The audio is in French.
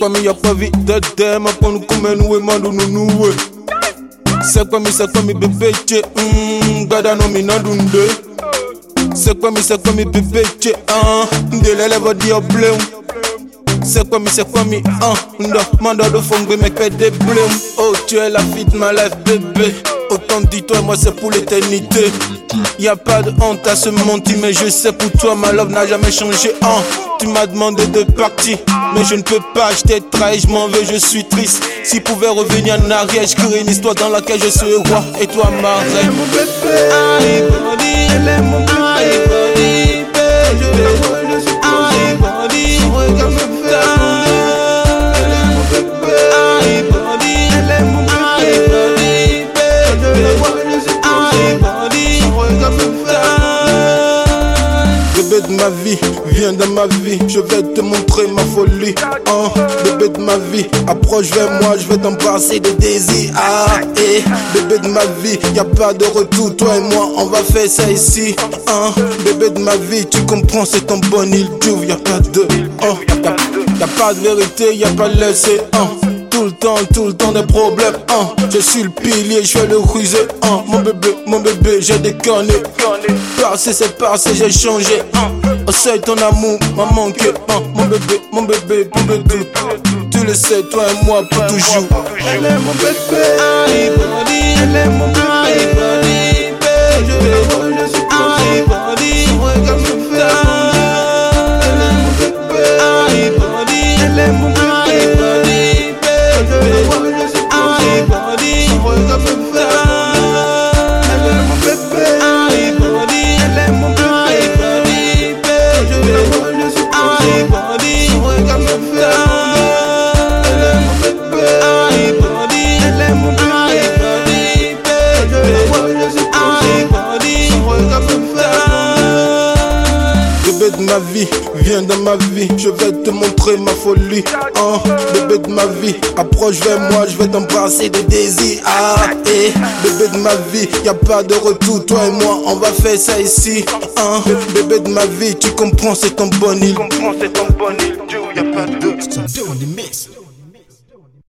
kwa mi ya kwa vitete maponu kumenuwe mandu nunuwe. C'est quoi mi bébé tché, gada no mi nadunde. C'est quoi mi bébé tché, de l'élève diable. C'est quoi mi, manda de fongbe mec fait des blêmes. Oh tu es la fille de ma life bébé. Autant dis-toi moi c'est pour l'éternité. Y'a pas de honte à se mentir, mais je sais pour toi ma love n'a jamais changé. Tu m'as demandé de partir, mais je ne peux pas, je t'ai trahi, je m'en veux, je suis triste. Si pouvais revenir en arrière, je crée une histoire dans laquelle je serai roi et toi ma reine. Elle est mon bébé, elle est mon bébé, je la suis posé, son regard me fait adorer. Elle est mon bébé, elle est mon bébé, je la vois, je suis posé, son regard me fait adorer. Bébé de ma vie, viens dans ma vie, je vais te montrer ma folie. Bébé de ma vie, approche vers moi, je vais t'embrasser de désir. Bébé de ma vie, y'a pas de retour, toi et moi, on va faire ça ici. Bébé de ma vie, tu comprends, c'est ton bon île d'ouvre, y'a pas de y'a pas de vérité, y'a pas de laisser. Tout le temps des problèmes. Je suis le pilier, je vais le ruser. Mon bébé, j'ai déconné. Passé, c'est passé, j'ai changé. Au seuil, ton amour m'a manqué. Mon bébé, pour le doute. Tu le sais, toi et moi, pour toujours. Elle est mon bébé, elle est mon bébé, je la vois, je suis posé, son regard me fait adorer. Elle est mon bébé, elle est mon bébé. Bébé de ma vie, viens dans ma vie, je vais te montrer ma folie. Bébé de ma vie, approche vers moi, je vais t'embrasser de désir. Bébé de ma vie, y'a pas de retour, toi et moi, on va faire ça ici. Bébé de ma vie, tu comprends, c'est ton bon île. Y'a pas de doute.